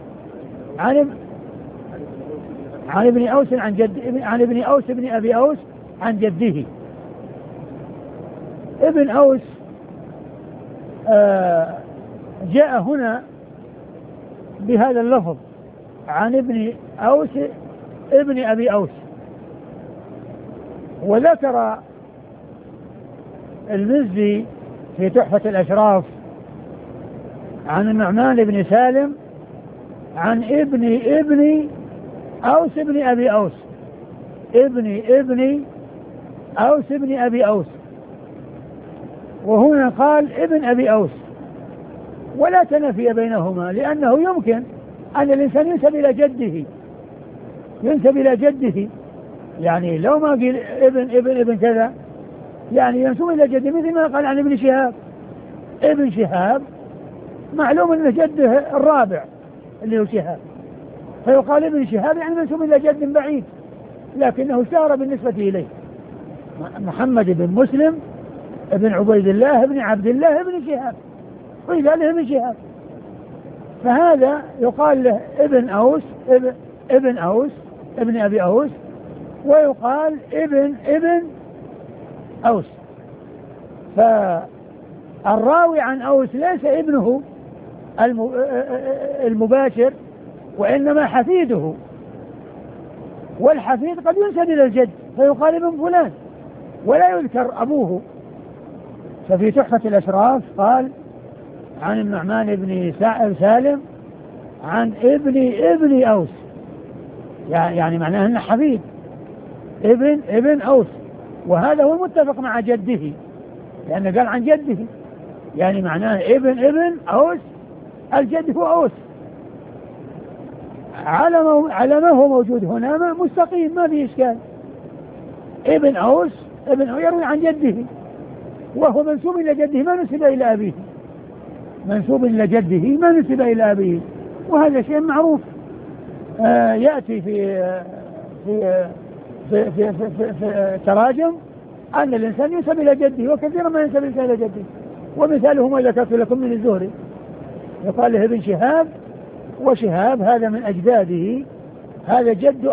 عن ابن أوس عن ابن أوس بن أبي أوس عن جده. ابن أوس جاء هنا بهذا اللفظ عن ابن أوس ابن أبي أوس. وذكر المزي في تحفة الأشراف عن النعمان بن سالم عن ابن أوس بن أبي أوس، ابن أوس بن أبي أوس، وهنا قال ابن أبي أوس، ولا تنافي بينهما، لأنه يمكن أن الإنسان ينسب إلى جده، يعني لو ما قيل ابن كذا يعني ينسب إلى جده، مثل ما قال عن ابن شهاب معلوم أن جده الرابع اللي هو شهاب، فيقال ابن شهاب يعني منسوب إلى جد بعيد، لكنه اشتهر بالنسبة إليه. محمد بن مسلم ابن عبيد الله ابن عبد الله ابن شهاب، ولذلك ابن شهاب، فهذا يقال له ابن أوس ابن أبي أوس، ويقال ابن أوس. فالراوي عن أوس ليس ابنه المباشر، وإنما حفيده، والحفيد قد ينسب إلى الجد فيقال ابن فلان ولا يذكر أبوه. ففي تحفة الأشراف قال عن النعمان بن سالم عن ابن أوس، يعني معناه أنه حفيد ابن أوس، وهذا هو المتفق مع جده، لأنه قال عن جده، يعني معناه ابن أوس، الجد هو أوس، على ما هو موجود هنا مستقيم ما في إشكال. ابن أوس يروي عن جده، وهو منسوب إلى جده ما نسب إلى أبيه، وهذا شيء معروف يأتي في تراجم أن الإنسان ينسب إلى جده، وكثيرا ما ينسب إلى جده. ومثاله ما ذكرت لكم من الزهري، يقال له ابن شهاب، وشهاب هذا من أجداده، هذا جد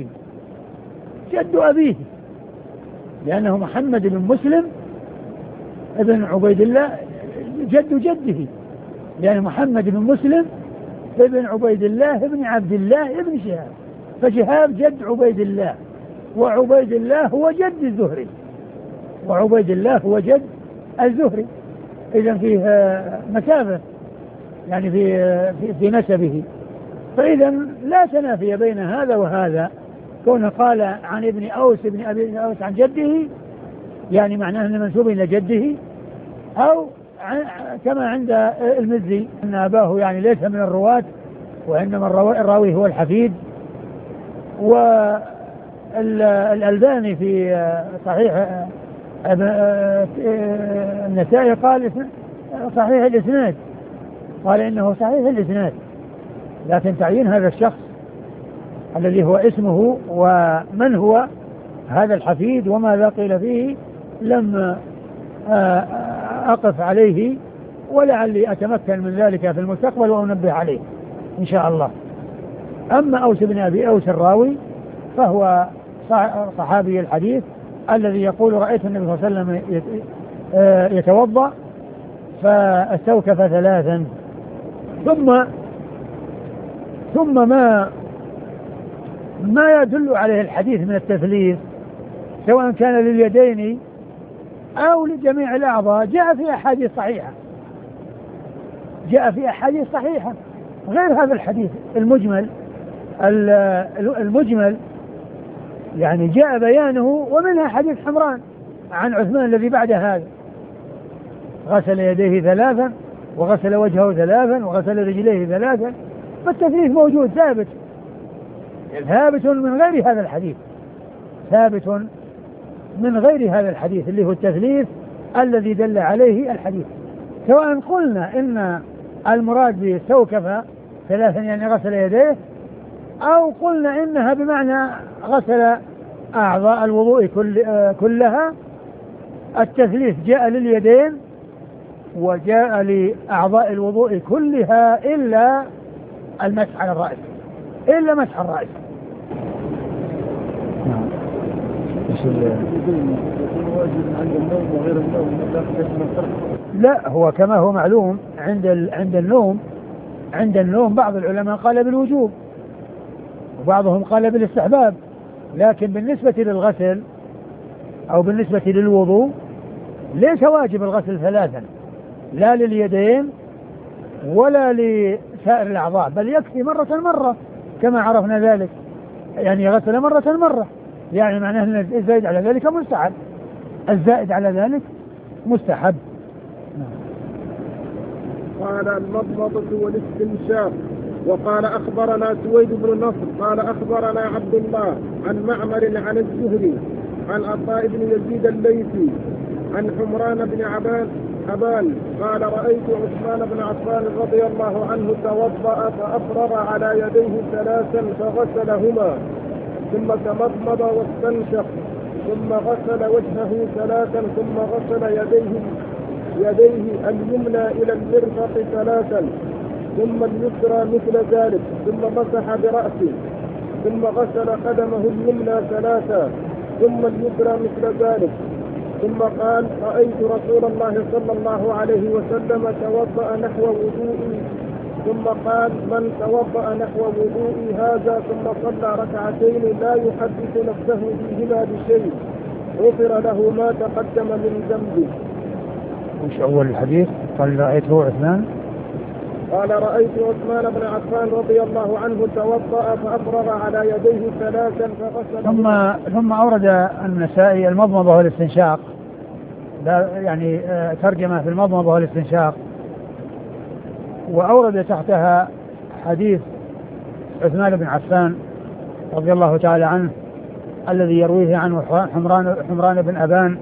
أبيه، لأنه محمد بن مسلم ابن عبيد الله جد جده، لأن محمد بن مسلم ابن عبيد الله ابن عبد الله ابن شهاب، فشهاب جد عبيد الله، وعبيد الله هو جد الزهري، وعبيد الله هو جد الزهري، إذن فيه مسافة يعني في نسبه، فإذا لا تنافي بين هذا وهذا. كونه قال عن ابن أوس ابن أبي أوس عن جده يعني معناه أنه منسوب إلى جده، أو كما عند المزي أن أباه يعني ليس من الرواة وإنما الراوي هو الحفيد. والألباني في صحيح النسائي قال صحيح الإسناد، قال إنه صحيح الإسناد، لكن تعيين هذا الشخص الذي هو اسمه ومن هو هذا الحفيد وماذا قيل فيه لم أقف عليه، ولعلي أتمكن من ذلك في المستقبل وأنبه عليه إن شاء الله. أما أوس بن أبي أوس الراوي فهو صحابي الحديث الذي يقول رأيت النبي صلى الله عليه وسلم يتوضأ فاستوكف ثلاثا، ثم ما يدل عليه الحديث من التثليث سواء كان لليدين أو لجميع الأعضاء جاء في أحاديث صحيحة غير هذا الحديث المجمل يعني جاء بيانه، ومنها حديث حمران عن عثمان الذي بعد هذا، غسل يديه ثلاثا وغسل وجهه ثلاثا وغسل رجليه ثلاثا، فالتثليث موجود ثابت من غير هذا الحديث اللي هو التثليث الذي دل عليه الحديث. سواء قلنا إن المراد باستوكف ثلاثا يعني غسل يديه، أو قلنا إنها بمعنى غسل أعضاء الوضوء كلها. التثليث جاء لليدين وجاء لأعضاء الوضوء كلها إلا المسح على الرأس، لا، هو كما هو معلوم عند النوم بعض العلماء قال بالوجوب وبعضهم قال بالاستحباب، لكن بالنسبة للغسل أو بالنسبة للوضوء ليس واجب الغسل ثلاثا، لا لليدين ولا لسائر الأعضاء، بل يكفي مرة كما عرفنا ذلك، يعني غسل مرة، يعني معناه أن الزائد على ذلك مستحب.
قال المضمضة والاستنشاق. وقال أخبرنا سويد بن نصر قال أخبرنا عبد الله عن معمر عن الزهري عن عطاء بن يزيد الليثي عن حمران بن أبان قال رأيت عثمان بن عفان رضي الله عنه توضأ فأفرغ على يديه ثلاثا فغسلهما ثم تمضمض واستنشق ثم غسل وجهه ثلاثا ثم غسل يديه اليمنى إلى المرفق ثلاثا ثم اليسرى مثل ذلك ثم مسح برأسه ثم غسل قدمه اليمنى ثلاثا ثم اليسرى مثل ذلك ثم قال رأيت رسول الله صلى الله عليه وسلم توضأ نحو وضوئي ثم قال من توضأ نحو وضوئي هذا ثم صلى ركعتين لا يحدث نفسه فيهما بشيء غفر له ما تقدم من ذنبه.
وش أول الحديث؟ قال رأيته عثمان
قال رأيت عثمان بن عفان رضي الله عنه توضأ فأفرغ على يديه ثلاثا فغسل.
ثم أورد النسائي المضمضة والاستنشاق، يعني ترجمة في المضمضة والاستنشاق، وأورد تحتها حديث عثمان بن عفان رضي الله تعالى عنه الذي يرويه عنه حمران بن أبان،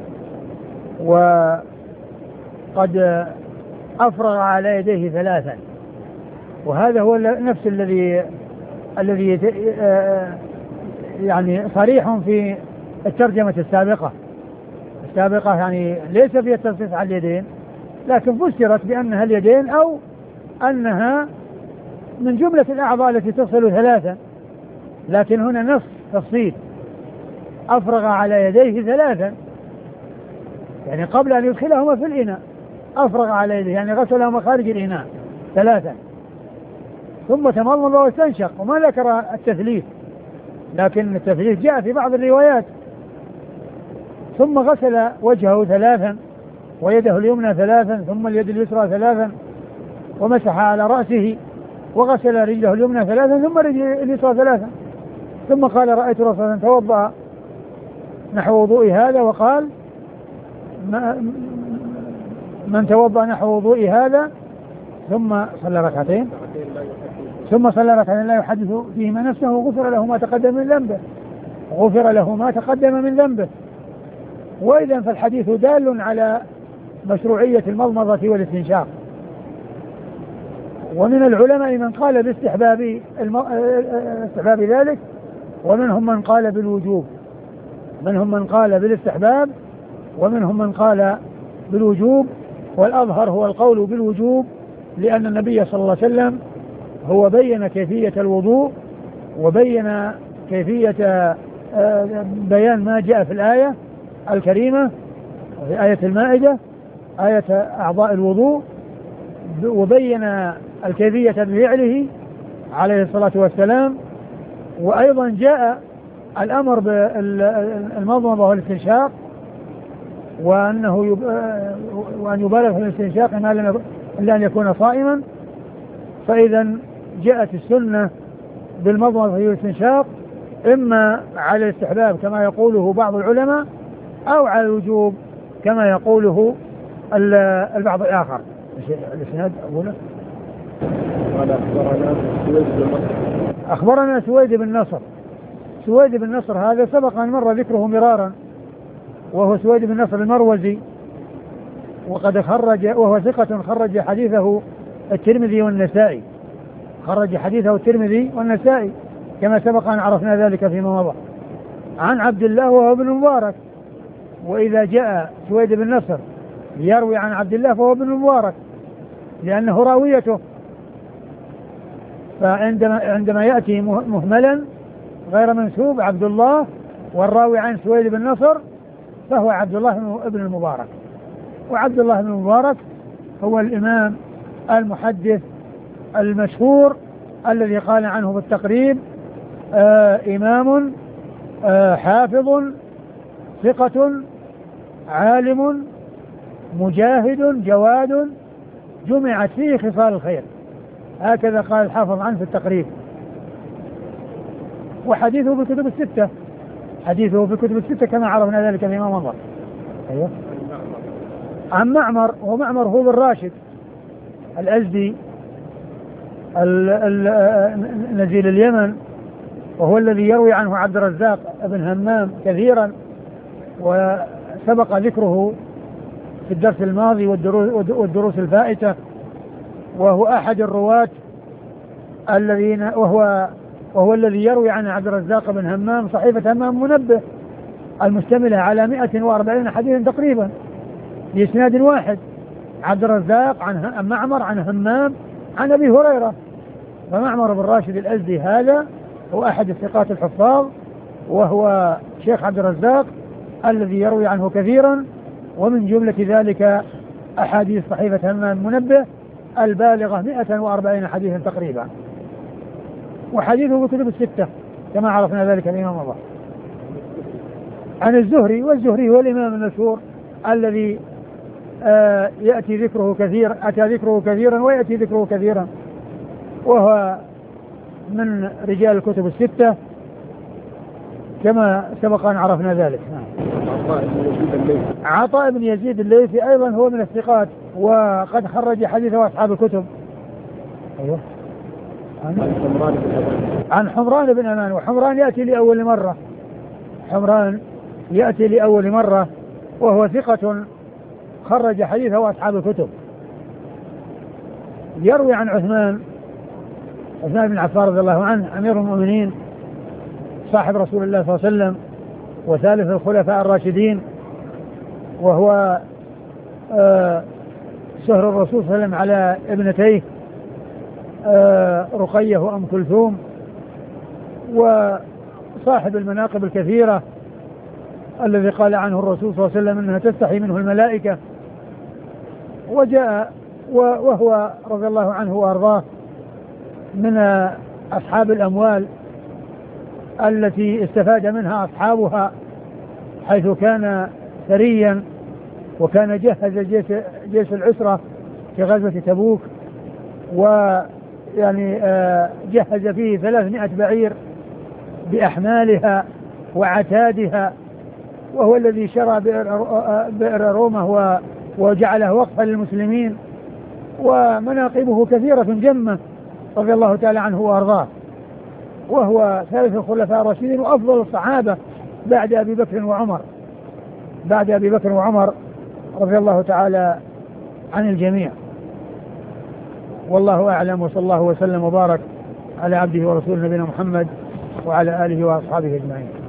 وقد أفرغ على يديه ثلاثا، وهذا هو نفس الذي يعني صريح في الترجمة السابقة يعني ليس فيها التنصيص على اليدين، لكن فسرت بأنها اليدين أو أنها من جملة الأعضاء التي تصل ثلاثا، لكن هنا نص تفصيل أفرغ على يديه ثلاثا، يعني قبل أن يدخلهما في الإناء أفرغ على يديه يعني غسلهما خارج الإناء ثلاثا ثم تمضمض واستنشق، وما ذكر التثليث، لكن التثليث جاء في بعض الروايات ثم غسل وجهه 3 ويده اليمنى 3 ثم اليد اليسرى 3 ومسح على رأسه وغسل رجله اليمنى 3 ثم رجله اليسرى 3 ثم قال رأيت رسولا توضأ نحو وضوء هذا وقال من توضأ نحو وضوء هذا ثم صلى ركعتين لا يحدث فيهما نفسه غفر له ما تقدم من ذنبه وإذا فالحديث دال على مشروعية المضمضة والاستنشاق. ومن العلماء من قال باستحباب ذلك ومنهم من قال بالوجوب، منهم من قال بالاستحباب ومنهم من قال بالوجوب، والأظهر هو القول بالوجوب لأن النبي صلى الله عليه وسلم هو بين كيفية الوضوء وبين كيفية بيان ما جاء في الآية الكريمة في آية المائدة آية أعضاء الوضوء، وبين الكيفية بفعله عليه الصلاة والسلام. وأيضا جاء الأمر بالمضمضة والاستنشاق وأن يبالغ في الاستنشاق إلا أن يكون صائما. فإذا جاءت السنة بالمضمضة والاستنشاق إما على الاستحباب كما يقوله بعض العلماء أو على الوجوب كما يقوله البعض الآخر. الإسناد أولا أخبرنا سويد بن نصر هذا سبق أن مر ذكره مرارا، وهو سويد بن نصر المروزي، وقد وهو ثقة خرج حديثه الترمذي والنسائي كما سبق أن عرفنا ذلك فيما مضى. عن عبد الله وهو ابن المبارك، وإذا جاء سويد بن نصر يروي عن عبد الله فهو ابن المبارك لأنه راويته، فعندما يأتي مهملا غير منسوب عبد الله والراوي عن سويد بن نصر فهو عبد الله ابن المبارك. وعبد الله بن المبارك هو الإمام المحدث المشهور الذي قال عنه بالتقريب إمام حافظ ثقة عالم مجاهد جواد جمعت فيه خصال الخير، هكذا قال الحافظ عنه في التقريب. وحديثه في الكتب الستة كما عرفنا ذلك فيما مضى. أيوه. عن معمر، ومعمر هو بن راشد الأزدي نزيل اليمن، وهو الذي يروي عنه عبد الرزاق بن همام كثيرا، وسبق ذكره في الدرس الماضي والدروس الفائتة، وهو أحد الرواة الذين وهو الذي يروي عن عبد الرزاق بن همام صحيفة همام منبه المشتملة على 140 حديثا تقريبا بإسناد واحد، عبد الرزاق عن معمر عن همام عن أبي هريرة. فمعمر بن راشد الأزدي هذا هو أحد الثقات الحفاظ، وهو شيخ عبد الرزاق الذي يروي عنه كثيرا، ومن جملة ذلك أحاديث صحيفة همام منبه البالغة 140 حديثا تقريبا، وحديثه في كتب الستة كما عرفنا ذلك فيما مضى. عن الزهري، والزهري هو الإمام المشهور الذي أتى ذكره كثيرا ويأتي ذكره كثيرا، وهو من رجال الكتب الستة كما سبق أن عرفنا ذلك. عطاء بن يزيد الليثي أيضا هو من الثقات، وقد خرج حديثه أصحاب الكتب. أيوه. عن حمران بن أمان، وحمران يأتي لأول مرة وهو ثقة خرج حديثه أصحاب الكتب. يروي عن عثمان بن عفان رضي الله عنه أمير المؤمنين صاحب رسول الله صلى الله عليه وسلم وثالث الخلفاء الراشدين، وهو سهر الرسول صلى الله عليه وسلم على ابنتيه رقية وأم كلثوم، وصاحب المناقب الكثيرة الذي قال عنه الرسول صلى الله عليه وسلم أنها تستحي منه الملائكة. وجاء وهو رضي الله عنه وأرضاه من أصحاب الأموال التي استفاد منها أصحابها، حيث كان ثريا، وكان جهز جيش العسرة في غزوة تبوك، ويعني جهز فيه 300 بعير بأحمالها وعتادها، وهو الذي شرى بئر رومة وجعله وقفا للمسلمين. ومناقبه كثيرة جمة رضي الله تعالى عنه وأرضاه، وهو ثالث الخلفاء الراشدين وأفضل الصحابة بعد أبي بكر وعمر رضي الله تعالى عن الجميع. والله أعلم، وصلى الله وسلم وبارك على عبده ورسوله نبينا محمد وعلى آله وأصحابه أجمعين.